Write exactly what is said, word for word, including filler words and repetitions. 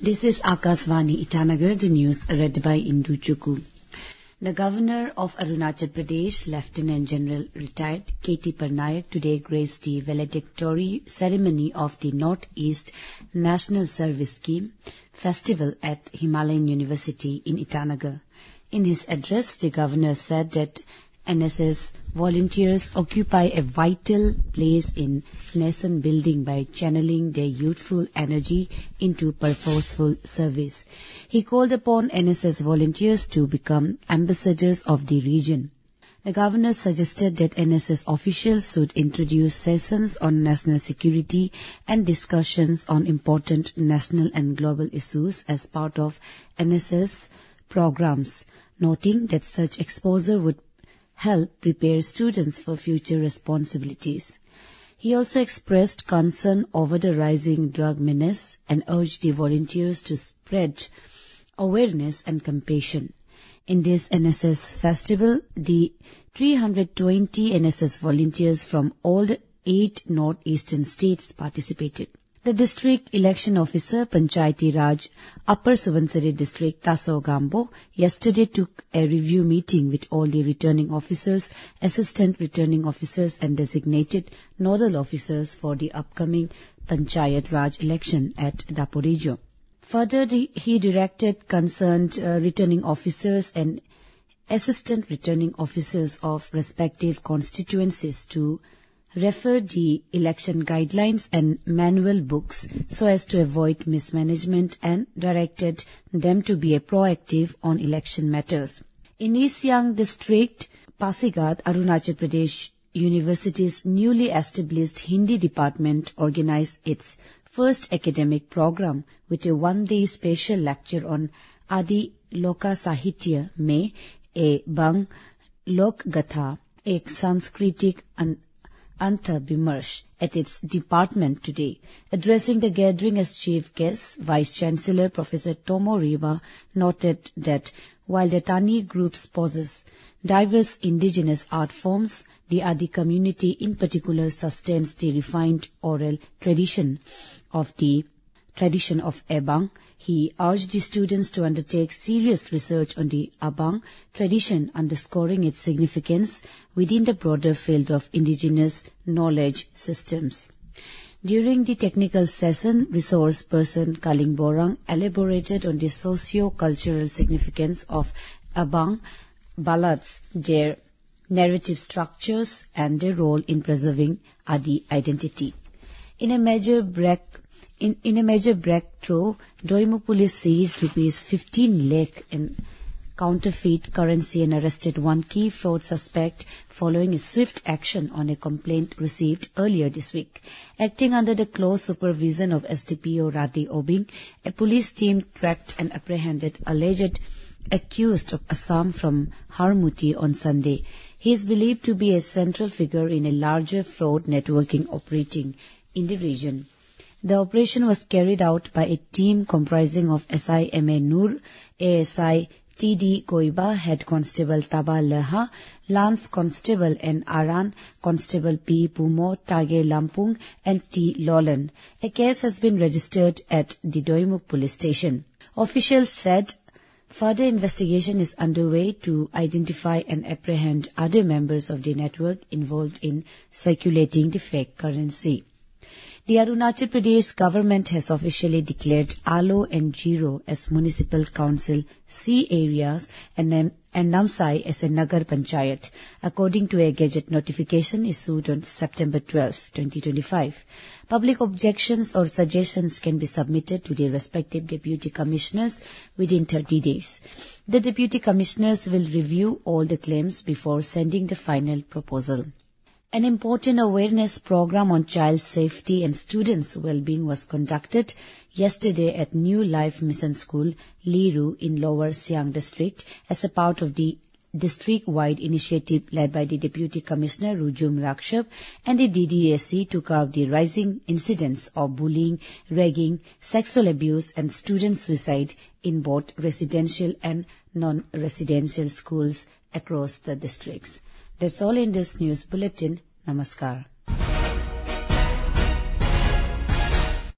This is Akasvani Itanagar, the news read by Indu Chukku. The Governor of Arunachal Pradesh, Lieutenant General retired K T Parnaik, today graced the valedictory ceremony of the North East National Service Scheme Festival at Himalayan University in Itanagar. In his address, the Governor said that N S S volunteers occupy a vital place in nation building by channeling their youthful energy into purposeful service. He called upon N S S volunteers to become ambassadors of the region. The Governor suggested that N S S officials should introduce sessions on national security and discussions on important national and global issues as part of N S S programs, noting that such exposure would help prepare students for future responsibilities. He also expressed concern over the rising drug menace and urged the volunteers to spread awareness and compassion. In this N S S festival, the three hundred twenty N S S volunteers from all the eight northeastern states participated. The district election officer, Panchayati Raj, Upper Subansiri district, Taso Gambo, yesterday took a review meeting with all the returning officers, assistant returning officers and designated nodal officers for the upcoming Panchayat Raj election at Daporejo. Further, the, he directed concerned uh, returning officers and assistant returning officers of respective constituencies to refer the election guidelines and manual books so as to avoid mismanagement and directed them to be proactive on election matters. In East Siang district, Pasigat, Arunachal Pradesh University's newly established Hindi department organized its first academic program with a one-day special lecture on Adi Loka Sahitya में a Bang Lok Gatha, एक सांस्कृतिक Antha Bimarsh at its department today. Addressing the gathering as chief guest, Vice-Chancellor Professor Tomo Riva noted that while the Tani groups possess diverse indigenous art forms, the Adi community in particular sustains the refined oral tradition of the tradition of Abang. He urged the students to undertake serious research on the Abang tradition, underscoring its significance within the broader field of indigenous knowledge systems. During the technical session, resource person Kaling Borang elaborated on the socio-cultural significance of Abang ballads, their narrative structures, and their role in preserving Adi identity. In a major break In, in a major breakthrough, Doimuk police seized rupees fifteen lakh in counterfeit currency and arrested one key fraud suspect following a swift action on a complaint received earlier this week. Acting under the close supervision of S D P O Radhi Obing, a police team tracked and apprehended alleged accused of Assam from Harmuti on Sunday. He is believed to be a central figure in a larger fraud networking operating in the region. The operation was carried out by a team comprising of S I M A Noor, A S I T D Goiba, Head Constable Taba Leha, Lance Constable N. Aran, Constable P. Pumo, Tage Lampung, and T. Lolan. A case has been registered at the Doimuk police station. Officials said further investigation is underway to identify and apprehend other members of the network involved in circulating the fake currency. The Arunachal Pradesh government has officially declared Alo and Jiro as municipal council C areas and, and Namsai as a Nagar Panchayat, according to a gazette notification issued on September twelfth, twenty twenty-five. Public objections or suggestions can be submitted to the respective deputy commissioners within thirty days. The deputy commissioners will review all the claims before sending the final proposal. An important awareness program on child safety and students' well-being was conducted yesterday at New Life Mission School, Liru, in Lower Siang District as a part of the district-wide initiative led by the Deputy Commissioner Rujum Rakshap and the D D S C to curb the rising incidents of bullying, ragging, sexual abuse and student suicide in both residential and non-residential schools across the districts. That's all in this news bulletin. Namaskar.